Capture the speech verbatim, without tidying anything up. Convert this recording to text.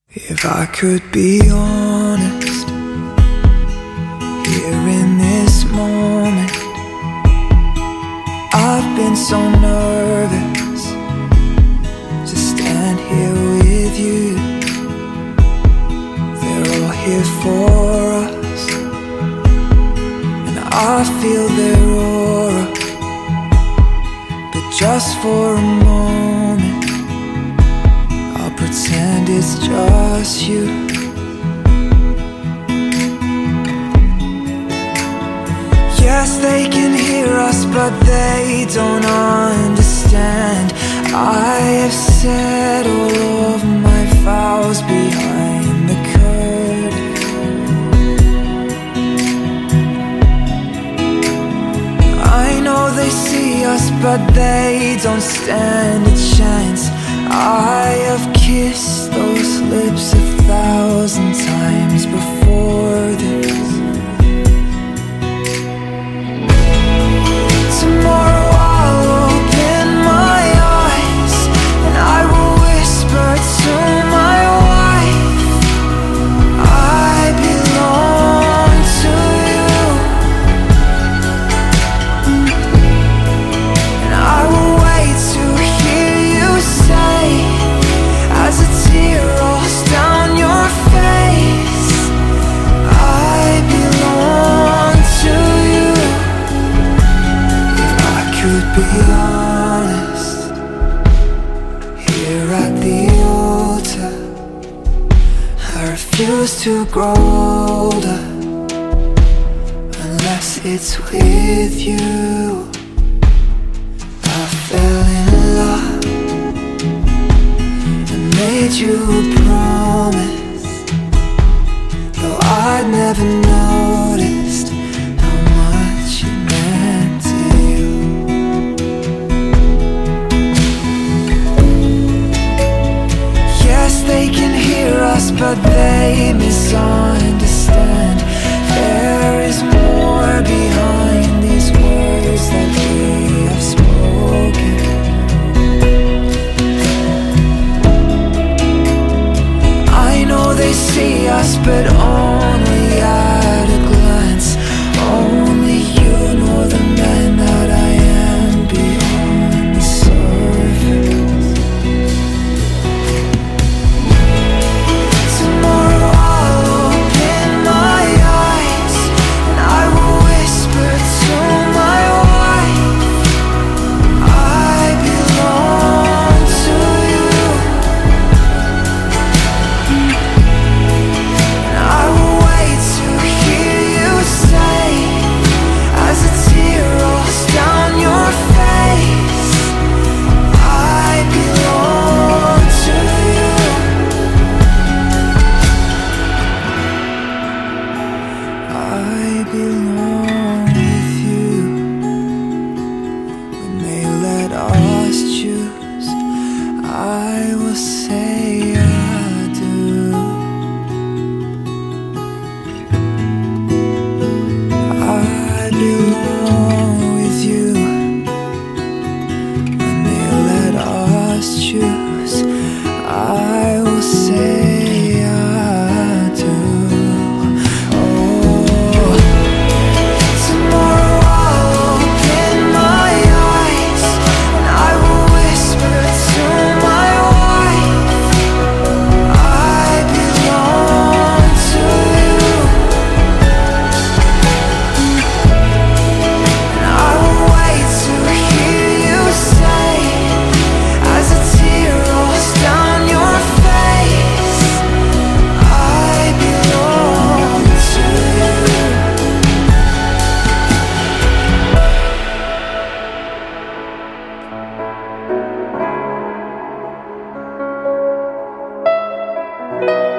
If I could be honest, here in this moment, I've been so nervous to stand here with you. They're all here for us, and I feel their aura. But just for a moment, I'll pretend it's just you. Yes, they can hear us, but they don't understand. I have said all of my vows behind the curtain. I know they see us, but they don't stand a chance. I have kissed those lips a thousand times before this. Tomorrow I'll open my eyes and I will whisper to my wife, I belong to you. And I will wait to hear you say, as a tear rolls down your face, I belong to you. If I could be honest, here at the altar, I refuse to grow older unless it's with you. I fell in love and made you a promise, though I'd never noticed how much you meant to you. Yes, they can hear us, but they misunderstand. There is more behind these words that we have spoken. I know they see us, but only at a glance. Only you know the man that I am beyond the surface. Tomorrow I'll open my eyes and I will whisper to my wife, I belong to you. And I will wait to hear you say, as a tear rolls down your face, I belong to you. I belong with you. When they let us choose, I will say I do. I belong with you. When they let us choose, I will say I do. Oh, tomorrow I'll open my eyes and I will whisper to my wife, I belong to you. And I will wait to hear you say, as a tear rolls down your face, I belong to you. Thank you.